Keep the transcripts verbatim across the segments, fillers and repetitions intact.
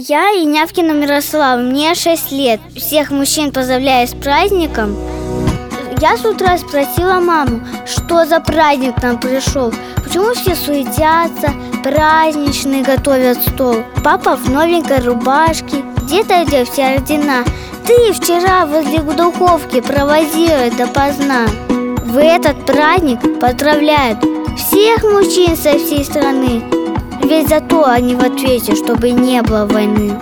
Я Инявкина Мирослава, мне шесть лет. Всех мужчин поздравляю с праздником. Я с утра спросила маму, что за праздник нам пришел. Почему все суетятся, праздничный, готовят стол. Папа в новенькой рубашке, дед одет все ордена. Ты вчера возле духовки провозила допоздна. В этот праздник поздравляют всех мужчин со всей страны. Ведь за то они в ответе, чтобы не было войны.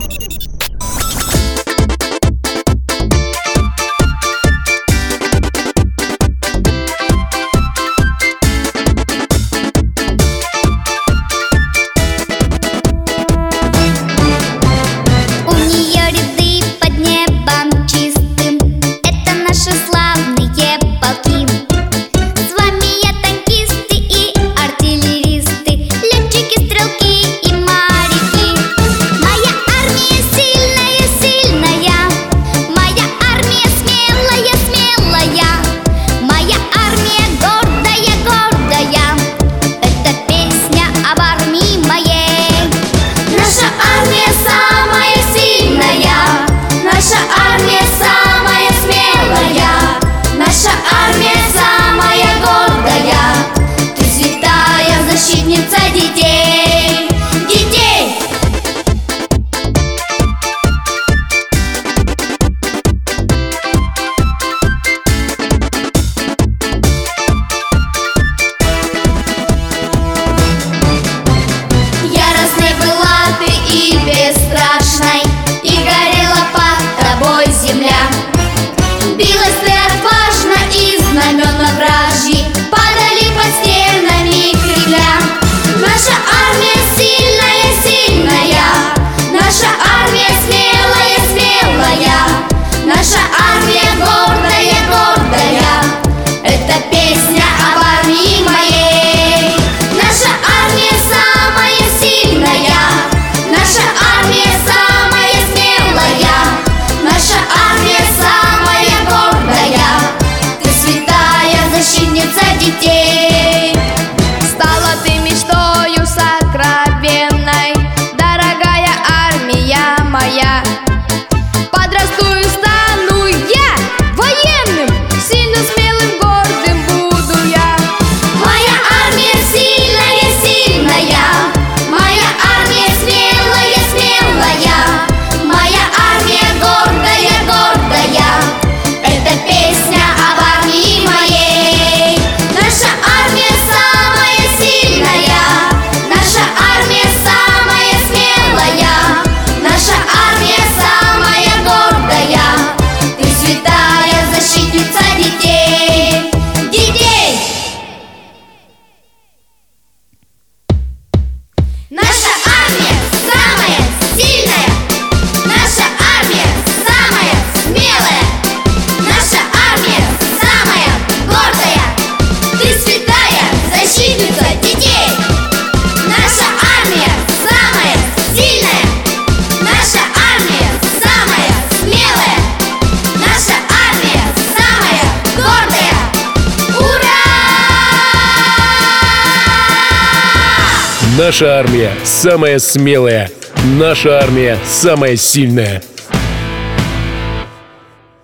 У нее ряды под небом чистым, это наши славные полки. С вами я танкисты и артиллеристы, летчики, стрелки и моряки. Моя армия сильная, сильная, моя армия смелая, смелая, моя армия гордая, гордая. Это песня об армии моей. Наша армия самая сильная, наша армия самая смелая, наша армия самая гордая. Ты святая защитница детей, детей. Яростной была ты и бесстрашной, и горела под тобой земля. Билась ты отважно, и знамена вражьи падали под стенами Кремля. Наша армия сильная, сильная, наша армия смелая, смелая, наша армия гордая, гордая. Это песня об армии моей. Наша армия самая сильная, наша армия самая смелая, наша армия самая гордая. Ты святая защитница детей. Стала ты мечтою сокровенной, дорогая армия моя. Подрасту и стану я военным, сильно смелым, гордым буду я. Моя армия сильная, сильная, моя армия смелая, смелая, моя армия гордая, гордая. Это песня об армии моей. Наша армия самая сильная, наша армия самая смелая, наша армия самая гордая. Ты святая защитница детей, детей. Наша армия самая сильная, наша армия самая смелая, наша армия самая гордая. Ты святая защитница детей. Наша армия самая сильная, наша армия самая смелая, наша армия самая гордая. Ура! Наша армия самая смелая, наша армия самая сильная.